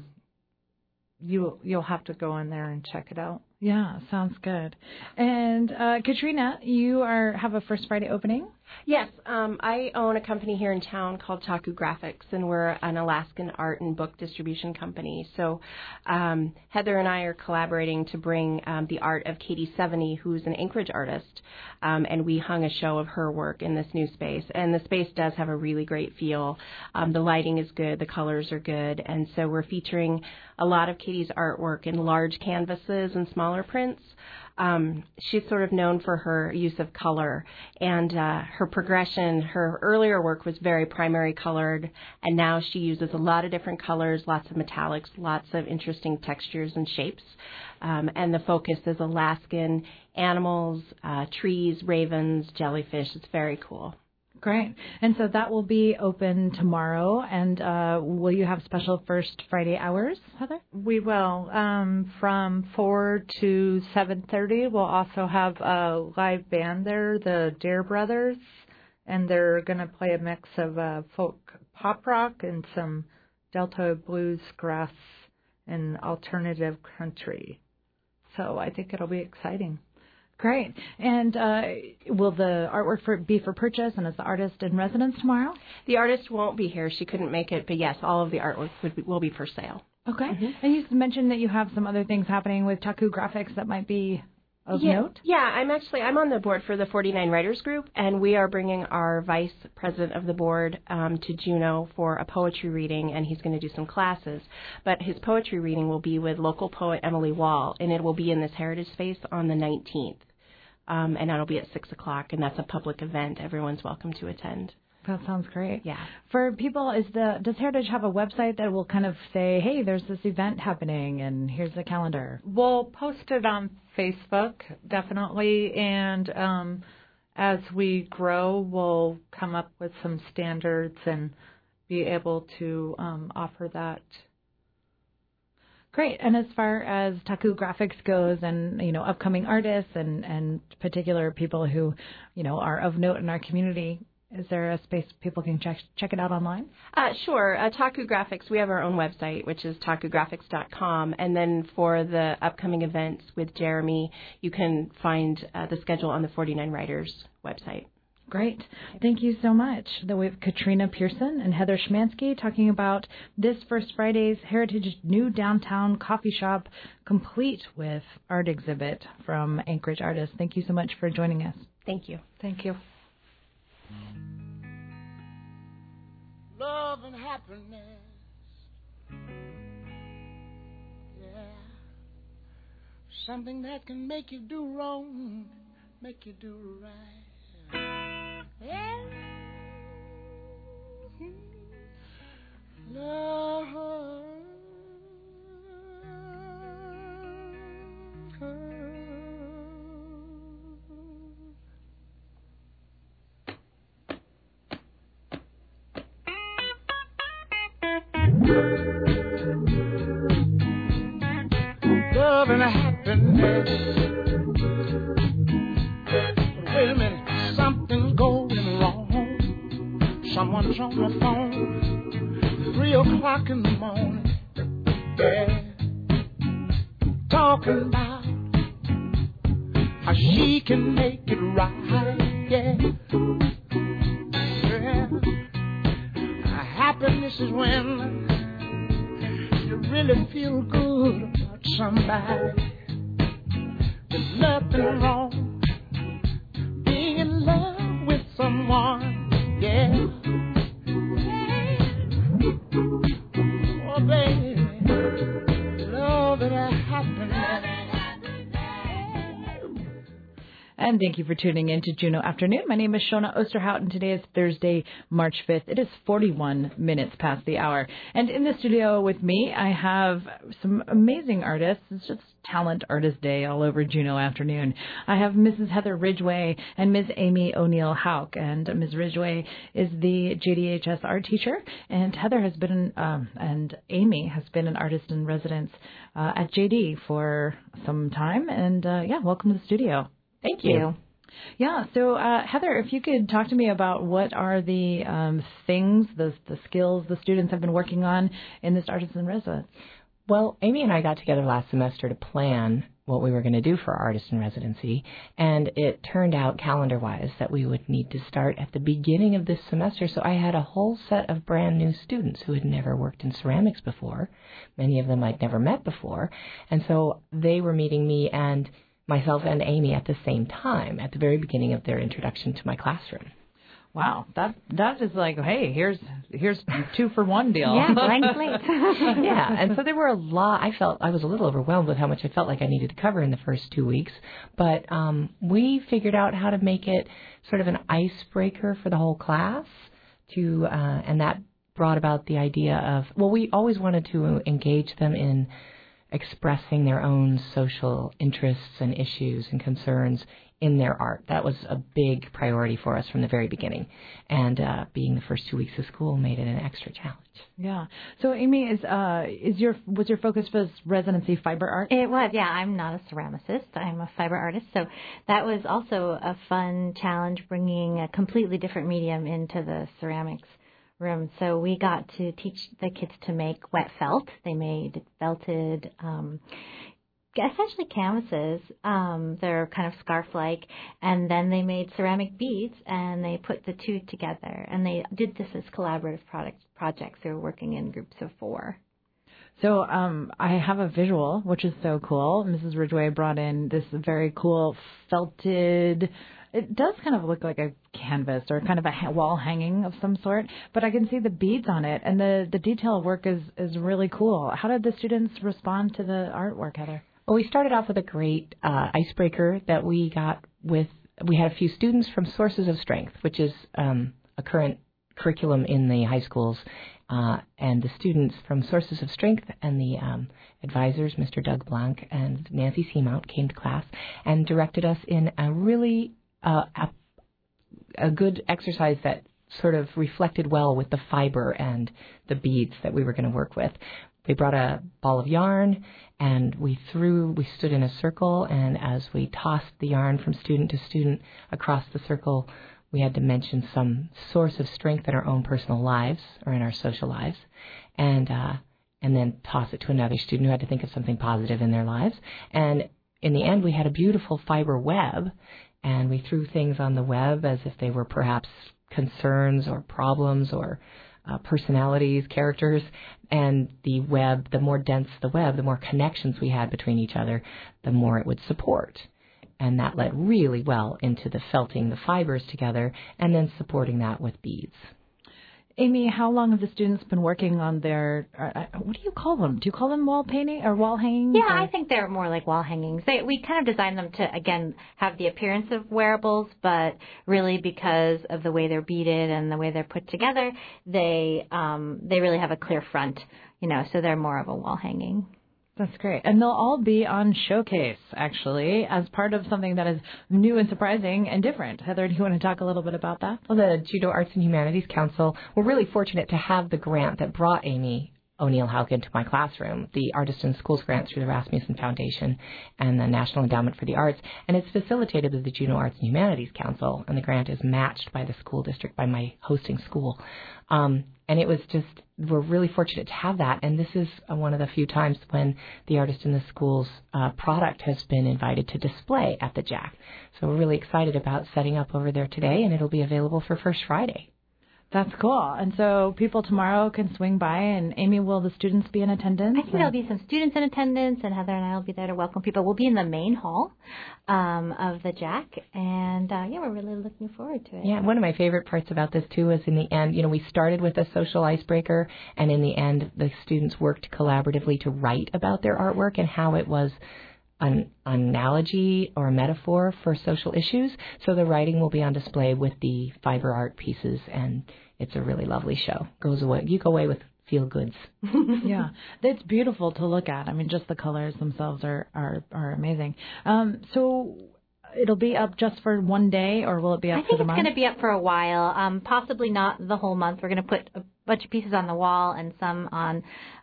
you, you'll have to go in there and check it out. Yeah, sounds good. And uh, Katrina, you are have a First Friday opening? Yes, um, I own a company here in town called Taku Graphics, and we're an Alaskan art and book distribution company. So um, Heather and I are collaborating to bring um, the art of Katie Seveny, who's an Anchorage artist, um, and we hung a show of her work in this new space. And the space does have a really great feel. Um, the lighting is good, the colors are good, and so we're featuring a lot of Katie's artwork in large canvases and smaller prints. Um, she's sort of known for her use of color, and uh, her progression. Her earlier work was very primary colored, and now she uses a lot of different colors, lots of metallics, lots of interesting textures and shapes. Um, and the focus is Alaskan animals, uh, trees, ravens, jellyfish. It's very cool. Great. And so that will be open tomorrow. And uh, will you have special First Friday hours, Heather? We will. Um, from four to seven thirty, we'll also have a live band there, the Deer Brothers, and they're going to play a mix of uh, folk pop rock and some Delta blues, grass, and alternative country. So I think it'll be exciting. Great. And uh, will the artwork for, be for purchase, and is the artist in residence tomorrow? The artist won't be here. She couldn't make it, but yes, all of the artwork would be, will be for sale. Okay. Mm-hmm. And you mentioned that you have some other things happening with Taku Graphics that might be of yeah, note? Yeah, I'm actually, I'm on the board for the forty-nine Writers Group, and we are bringing our vice president of the board um, to Juneau for a poetry reading, and he's going to do some classes. But his poetry reading will be with local poet Emily Wall, and it will be in this heritage space on the nineteenth. Um, and that'll be at six o'clock, and that's a public event. Everyone's welcome to attend. That sounds great. Yeah. For people, is the does Heritage have a website that will kind of say, hey, there's this event happening, and here's the calendar? We'll post it on Facebook, definitely, and um, as we grow, we'll come up with some standards and be able to um, offer that. Great. And as far as Taku Graphics goes, and you know, upcoming artists and, and particular people who, you know, are of note in our community, is there a space people can check check it out online? Uh, sure. Uh, Taku Graphics, we have our own website, which is taku graphics dot com. And then for the upcoming events with Jeremy, you can find uh, the schedule on the forty-nine Writers website. Great. Thank you so much. Then we have Katrina Pearson and Heather Schmansky talking about this First Friday's Heritage New Downtown Coffee Shop, complete with art exhibit from Anchorage artists. Thank you so much for joining us. Thank you. Thank you. Love and happiness, yeah, something that can make you do wrong, make you do right, yeah. Love. Love and happiness. But wait a minute, something's going wrong. Someone's on the phone, three o'clock in the morning, yeah, talking about how she can make it right, yeah. Yeah. Happiness is when you really feel good about somebody. There's nothing wrong being in love with someone, yeah. Oh, baby, love and happiness. And thank you for tuning in to Juneau Afternoon. My name is Shona Osterhout, and today is Thursday, March fifth. It is forty-one minutes past the hour. And in the studio with me, I have some amazing artists. It's just Talent Artist Day all over Juneau Afternoon. I have Missus Heather Ridgway and Miz Amy O'Neill Hauk. And Miz Ridgway is the J D H S art teacher, and Heather has been, um, and Amy has been an artist in residence uh, at J D for some time. And uh, yeah, welcome to the studio. Thank you. Yeah, so uh, Heather, if you could talk to me about what are the um, things, the, the skills the students have been working on in this Artists in Residence. Well, Amy and I got together last semester to plan what we were going to do for our Artist in Residency, and it turned out calendar-wise that we would need to start at the beginning of this semester, so I had a whole set of brand new students who had never worked in ceramics before. Many of them I'd never met before, and so they were meeting me and myself and Amy at the same time, at the very beginning of their introduction to my classroom. Wow, that that is like, hey, here's here's two for one deal. Yeah, blank slate. Yeah, and so there were a lot. I felt I was a little overwhelmed with how much I felt like I needed to cover in the first two weeks, but um, we figured out how to make it sort of an icebreaker for the whole class. To uh, and that brought about the idea of, well, we always wanted to engage them in expressing their own social interests and issues and concerns in their art. That was a big priority for us from the very beginning. And uh, being the first two weeks of school made it an extra challenge. Yeah. So, Amy, is uh, is your was your focus for this residency fiber art? It was, yeah. I'm not a ceramicist. I'm a fiber artist. So that was also a fun challenge, bringing a completely different medium into the ceramics room. So we got to teach the kids to make wet felt. They made felted, um, essentially canvases. Um, they're kind of scarf-like, and then they made ceramic beads, and they put the two together. And they did this as collaborative product projects. They were working in groups of four. So um, I have a visual, which is so cool. Missus Ridgway brought in this very cool felted. It does kind of look like a canvas or kind of a wall hanging of some sort, but I can see the beads on it, and the, the detail work is, is really cool. How did the students respond to the artwork, Heather? Well, we started off with a great uh, icebreaker that we got with, we had a few students from Sources of Strength, which is um, a current curriculum in the high schools, uh, and the students from Sources of Strength and the um, advisors, Mister Doug Blanc and Nancy Seamount, came to class and directed us in a really Uh, a, a good exercise that sort of reflected well with the fiber and the beads that we were going to work with. They brought a ball of yarn, and we threw, we stood in a circle, and as we tossed the yarn from student to student across the circle, we had to mention some source of strength in our own personal lives or in our social lives, and uh, and then toss it to another student who had to think of something positive in their lives. And in the end, we had a beautiful fiber web, and we threw things on the web as if they were perhaps concerns or problems or uh, personalities, characters, and the web, the more dense the web, the more connections we had between each other, the more it would support. And that led really well into the felting the fibers together and then supporting that with beads. Amy, how long have the students been working on their, uh, what do you call them? Do you call them wall painting or wall hanging? Yeah, or? I think they're more like wall hangings. They, we kind of designed them to, again, have the appearance of wearables, but really because of the way they're beaded and the way they're put together, they um, they really have a clear front, you know, so they're more of a wall hanging. That's great. And they'll all be on Showcase, actually, as part of something that is new and surprising and different. Heather, do you want to talk a little bit about that? Well, the Juneau Arts and Humanities Council, we're really fortunate to have the grant that brought Amy O'Neill Houck into my classroom, the Artists in Schools grant through the Rasmussen Foundation and the National Endowment for the Arts. And it's facilitated by the Juneau Arts and Humanities Council, and the grant is matched by the school district, by my hosting school. Um, and it was just, we're really fortunate to have that. And this is uh, one of the few times when the Artist in the Schools uh, product has been invited to display at the Jack. So we're really excited about setting up over there today, and it'll be available for First Friday. That's cool. And so people tomorrow can swing by, and Amy, will the students be in attendance? I think there'll be some students in attendance, and Heather and I will be there to welcome people. We'll be in the main hall um, of the Jack, and uh, yeah, we're really looking forward to it. Yeah, one of my favorite parts about this, too, is in the end, you know, we started with a social icebreaker, and in the end, the students worked collaboratively to write about their artwork and how it was an analogy or a metaphor for social issues. So the writing will be on display with the fiber art pieces, and it's a really lovely show. Goes away, you go away with feel goods. Yeah, it's beautiful to look at. I mean, just the colors themselves are are, are amazing. Um, so it'll be up just for one day, or will it be up I for think the it's month? going to be up for a while, um, possibly not the whole month. We're going to put a bunch of pieces on the wall and some on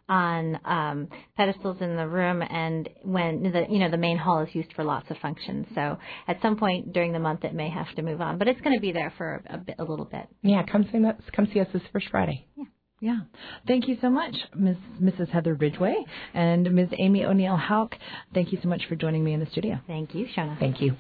on um, pedestals in the room, and when the you know the main hall is used for lots of functions. So at some point during the month, it may have to move on, but it's going to be there for a, bit, a little bit. Yeah, come see us. Come see us this First Friday. Yeah. Yeah. Thank you so much, Miz Missus Heather Ridgway and Miz Amy O'Neill Houck. Thank you so much for joining me in the studio. Thank you, Shona. Thank you.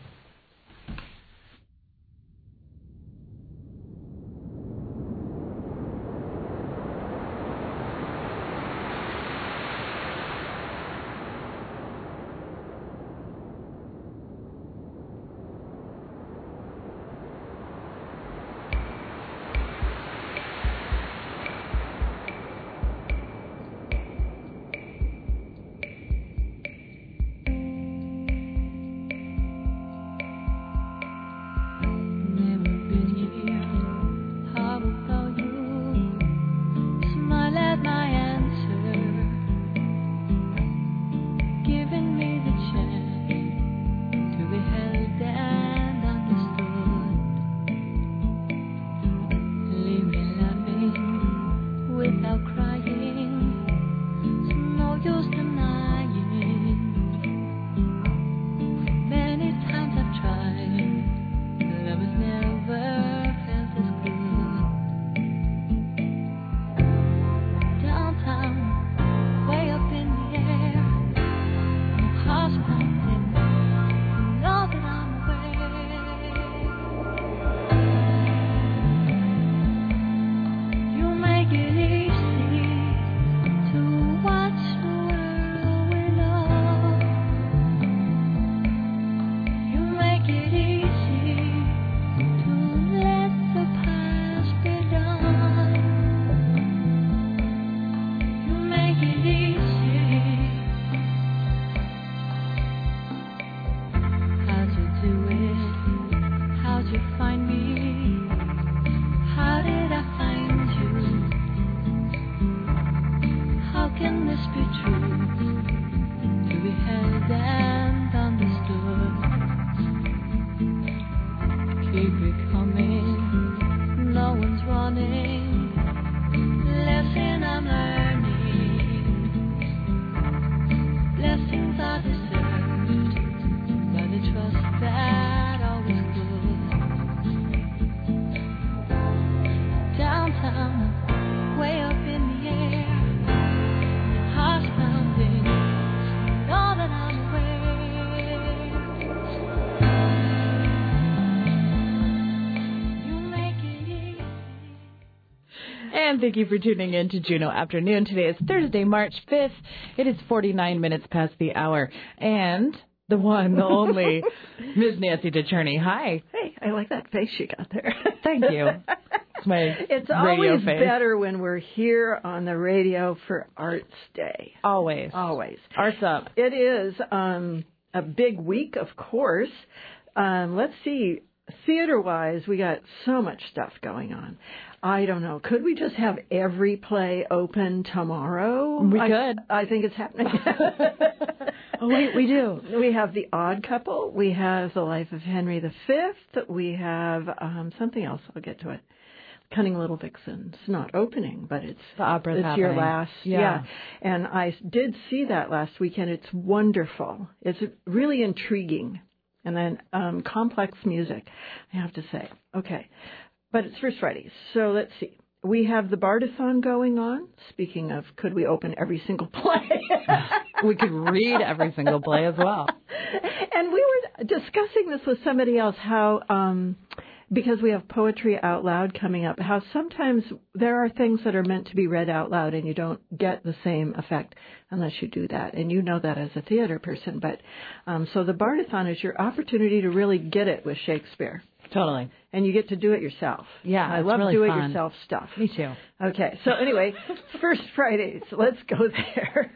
And thank you for tuning in to Juneau Afternoon. Today is Thursday, March fifth. It is forty-nine minutes past the hour. And the one, the only, Miz Nancy DeCherney. Hi. Hey, I like that face you got there. Thank you. It's my It's radio always face. better when we're here on the radio for Arts Day. Always. Always. Arts up. It is um, a big week, of course. Um, let's see. Theater-wise, we got so much stuff going on. I don't know. Could we just have every play open tomorrow? We I, could. I think it's happening. Oh, wait, we do. We have The Odd Couple. We have The Life of Henry the Fifth. We have um, something else. I'll get to it. Cunning Little Vixen. It's not opening, but it's the opera's it's happening. your last. Yeah. yeah. And I did see that last weekend. It's wonderful. It's really intriguing. And then um, complex music, I have to say. Okay. But it's First Friday. So let's see. We have the Bardathon going on. Speaking of, could we open every single play? We could read every single play as well. And we were discussing this with somebody else, how, um, because we have Poetry Out Loud coming up, how sometimes there are things that are meant to be read out loud and you don't get the same effect unless you do that. And you know that as a theater person. But um, so the Bardathon is your opportunity to really get it with Shakespeare. Totally. And you get to do it yourself. Yeah, I it's love really do-it-yourself fun. stuff. Me too. Okay, so anyway, First Fridays. Let's go there.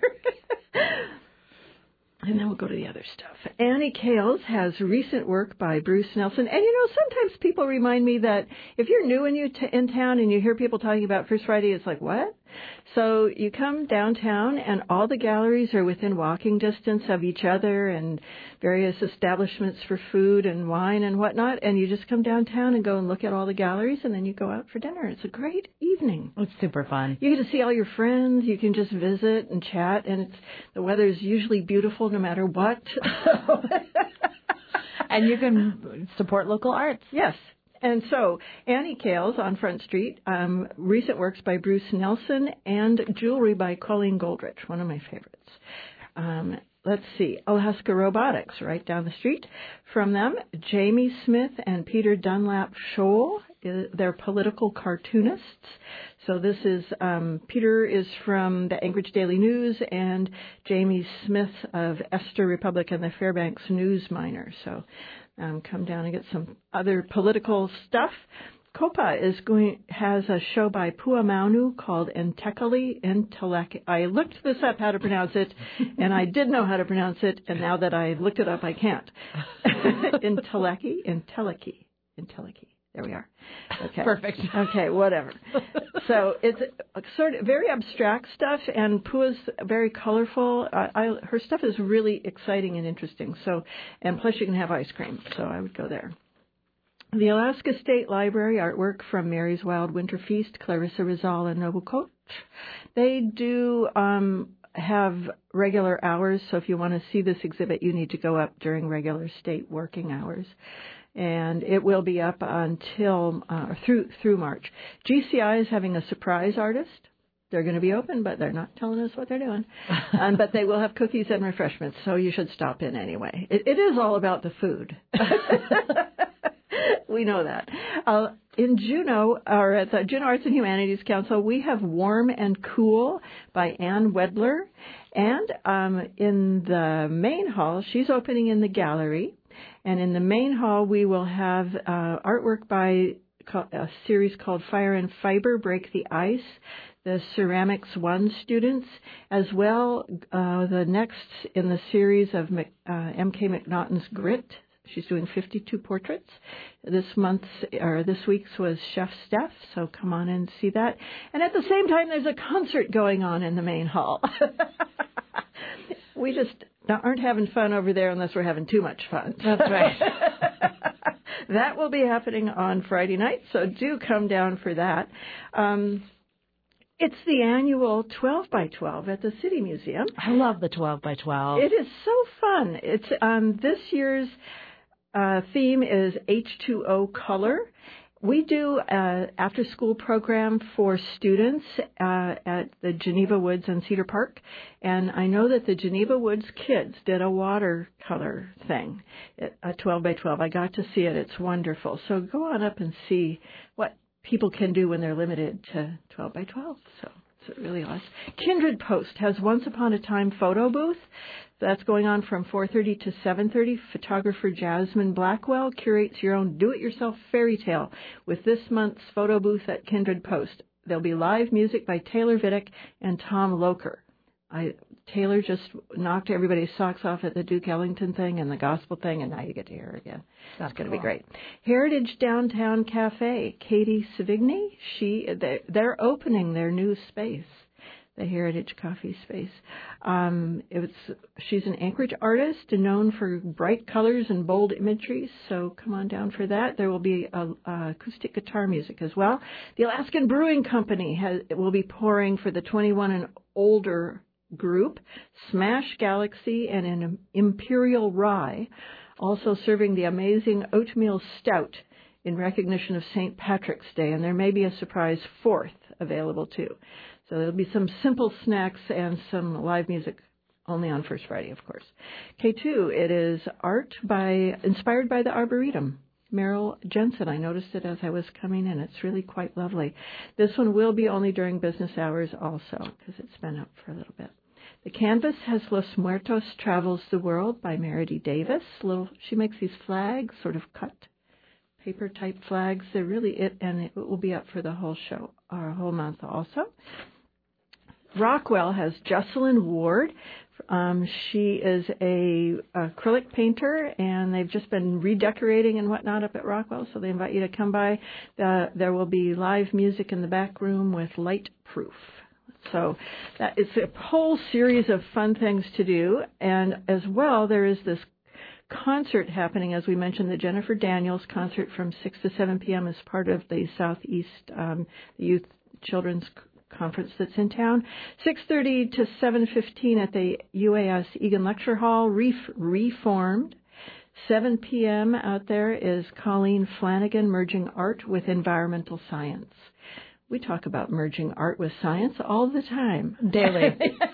And then we'll go to the other stuff. Annie Kales has recent work by Bruce Nelson. And, you know, sometimes people remind me that if you're new in, you t- in town and you hear people talking about First Friday, it's like, what? So you come downtown and all the galleries are within walking distance of each other and various establishments for food and wine and whatnot. And you just come downtown and go and look at all the galleries and then you go out for dinner. It's a great evening. It's super fun. You get to see all your friends. You can just visit and chat. And it's the weather's usually beautiful no matter what. And you can support local arts. Yes. And so, Annie Kales on Front Street, um, recent works by Bruce Nelson, and jewelry by Colleen Goldrich, one of my favorites. Um, let's see, Alaska Robotics, right down the street from them. Jamie Smith and Peter Dunlap Scholl, they're political cartoonists. So this is, um, Peter is from the Anchorage Daily News, and Jamie Smith of Esther Republic and the Fairbanks News Miner. So Um, come down and get some other political stuff. Copa is going has a show by Puamaunu called Entekali Enteleki. I looked this up how to pronounce it, and I did know how to pronounce it, and now that I looked it up, I can't. Enteleki, Enteleki, Enteleki. There we are. Okay. Perfect. Okay, whatever. So it's sort of very abstract stuff, and Pua's very colorful. I, I, her stuff is really exciting and interesting. So, and plus you can have ice cream. So I would go there. The Alaska State Library artwork from Mary's Wild Winter Feast, Clarissa Rizal and Noble Coach. They do um, have regular hours. So if you want to see this exhibit, you need to go up during regular state working hours. And it will be up until uh, through through March. G C I is having a surprise artist. They're going to be open, but they're not telling us what they're doing. um, but they will have cookies and refreshments, so you should stop in anyway. It, it is all about the food. We know that. Uh, in Juneau, or at the Juneau Arts and Humanities Council, we have Warm and Cool by Ann Wedler. And um, in the main hall, she's opening in the gallery. And in the main hall, we will have uh, artwork by a series called Fire and Fiber, Break the Ice, the Ceramics One students, as well uh, the next in the series of Mc, uh, M K McNaughton's Grit. She's doing fifty-two portraits. This month's, or this week's was Chef Steph, so come on and see that. And at the same time, there's a concert going on in the main hall. We just aren't having fun over there unless we're having too much fun. That's right. That will be happening on Friday night, so do come down for that. Um, it's the annual twelve by twelve at the City Museum. I love the twelve by twelve. It is so fun. It's um, this year's uh, theme is H two O color. We do an after-school program for students uh, at the Geneva Woods and Cedar Park, and I know that the Geneva Woods kids did a watercolor thing, a twelve by twelve. I got to see it. It's wonderful. So go on up and see what people can do when they're limited to twelve by twelve. So it's really awesome. Kindred Post has Once Upon a Time photo booth. That's going on from four thirty to seven thirty. Photographer Jasmine Blackwell curates your own do-it-yourself fairy tale with this month's photo booth at Kindred Post. There'll be live music by Taylor Vidic and Tom Loker. I, Taylor just knocked everybody's socks off at the Duke Ellington thing and the gospel thing, and now you get to hear her again. That's going to cool. be great. Heritage Downtown Cafe, Katie Savigny, she they're, they're opening their new space, the Heritage Coffee Space. Um, it's she's an Anchorage artist and known for bright colors and bold imagery, so come on down for that. There will be a, a acoustic guitar music as well. The Alaskan Brewing Company has will be pouring for the twenty-one and older group, Smash Galaxy and an Imperial Rye, also serving the amazing Oatmeal Stout in recognition of Saint Patrick's Day, and there may be a surprise fourth available too. So there'll be some simple snacks and some live music only on First Friday, of course. K two, it is art by inspired by the Arboretum. Meryl Jensen, I noticed it as I was coming in. It's really quite lovely. This one will be only during business hours also, because it's been up for a little bit. The canvas has Los Muertos Travels the World by Meredy Davis. Little, she makes these flags, sort of cut paper type flags. They're really it, and it will be up for the whole show, or whole month also. Rockwell has Jocelyn Ward. Um, she is a acrylic painter, and they've just been redecorating and whatnot up at Rockwell, so they invite you to come by. Uh, there will be live music in the back room with light proof. So that, it's a whole series of fun things to do, and as well there is this concert happening, as we mentioned, the Jennifer Daniels concert from six to seven p.m. as part of the Southeast um, Youth Children's Conference that's in town. six thirty to seven fifteen at the U A S Egan Lecture Hall, Ref- Reformed. seven p.m. out there is Colleen Flanagan, Merging Art with Environmental Science. We talk about merging art with science all the time. Daily.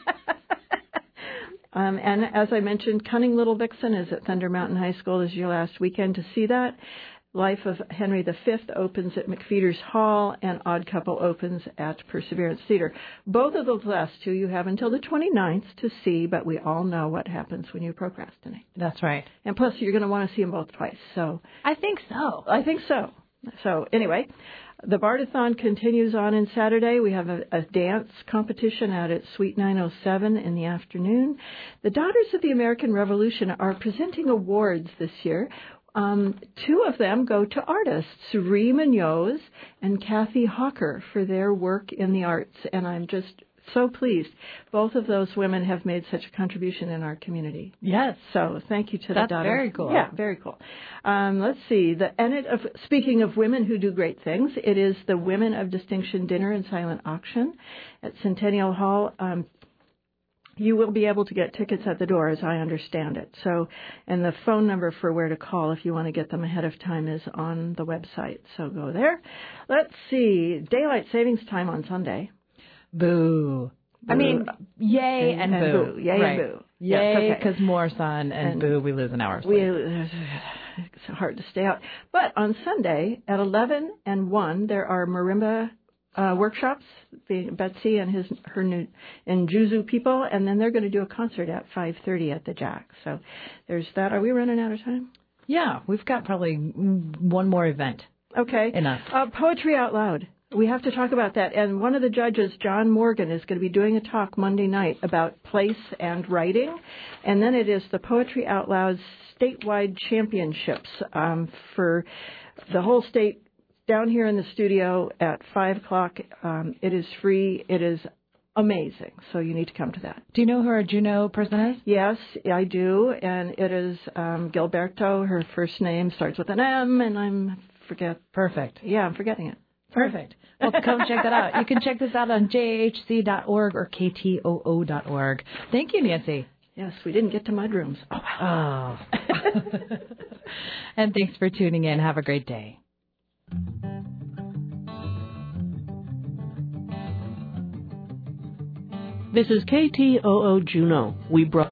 um, and as I mentioned, Cunning Little Vixen is at Thunder Mountain High School. This is your last weekend to see that. Life of Henry the Fifth opens at McFeeters Hall, and Odd Couple opens at Perseverance Theater. Both of those last two you have until the twenty-ninth to see, but we all know what happens when you procrastinate. That's right. And plus, you're going to want to see them both twice. So I think so. I think so. So anyway, the Bardathon continues on in Saturday. We have a, a dance competition out at Suite nine oh seven in the afternoon. The Daughters of the American Revolution are presenting awards this year. Um, two of them go to artists, Ree Munoz and Kathy Hawker, for their work in the arts. And I'm just so pleased. Both of those women have made such a contribution in our community. Yes. So thank you to That's the Daughters. very cool. Yeah, very cool. Um, let's see. The and it of speaking of women who do great things, it is the Women of Distinction Dinner and Silent Auction at Centennial Hall. Um, You will be able to get tickets at the door, as I understand it. So, and the phone number for where to call if you want to get them ahead of time is on the website. So go there. Let's see. Daylight savings time on Sunday. Boo. Boo. I mean, yay and, and boo. boo. Yay right. and boo. Yay, because yes, okay. more sun, and, and boo, we lose an hour's we, sleep. It's hard to stay out. But on Sunday at eleven and one, there are marimba Uh, workshops, Betsy and his her new and Juzu people, and then they're going to do a concert at five thirty at the Jack. So there's that. Are we running out of time? Yeah, we've got probably one more event. Okay. Enough. Uh, Poetry Out Loud. We have to talk about that. And one of the judges, John Morgan, is going to be doing a talk Monday night about place and writing. And then it is the Poetry Out Loud statewide championships um, for the whole state. Down here in the studio at five o'clock. Um, it is free. It is amazing. So you need to come to that. Do you know who our Juneau person is? Yes, I do. And it is um, Gilberto. Her first name starts with an M, and I'm forget. Perfect. Yeah, I'm forgetting it. Perfect. Well, come check that out. You can check this out on j h c dot org or k t o o dot org. Thank you, Nancy. Yes, we didn't get to mudrooms. Oh, wow. Oh. And thanks for tuning in. Have a great day. This is K T O O Juneau. We brought